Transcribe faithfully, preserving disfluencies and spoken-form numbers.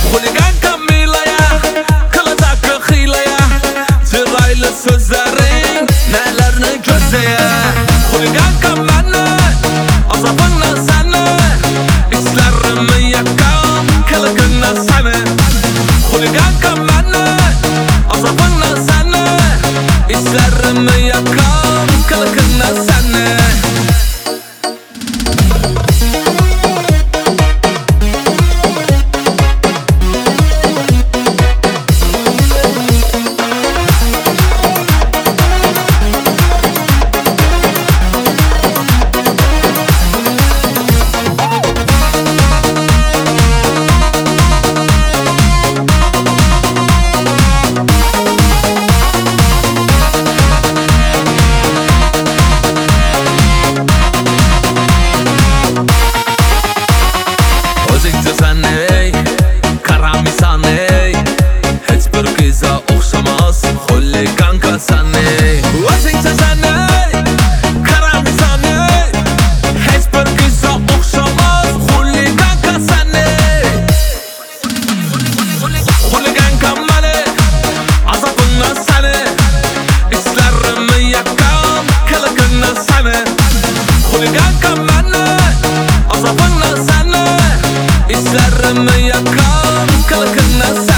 Xuligan Kamilaya qiladi xilaya chiroyli so'zlaring nelarni ko'zaya Xuligan Kamani azobingni sani islarimni yaqqan qilgin sani Xuligan Kamani azobingni sani islarimni yaqqan qilgin sani Xuligan Kamani azobingni sani islarimni yaqqan qilgin sani